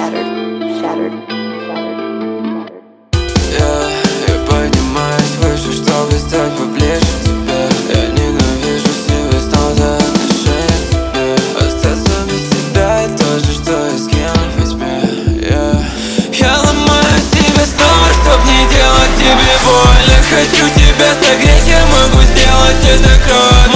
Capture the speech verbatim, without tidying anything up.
shattered, shattered, shattered. Я поднимаюсь выше, чтобы стать поближе к тебе. Я ненавижу сливость, но за отношения к тебе. Остаться без тебя и то же, что и скинуть во тьме. yeah. Я ломаю себя снова, чтоб не делать тебе больно. Хочу тебя согреть, я могу сделать это кровью.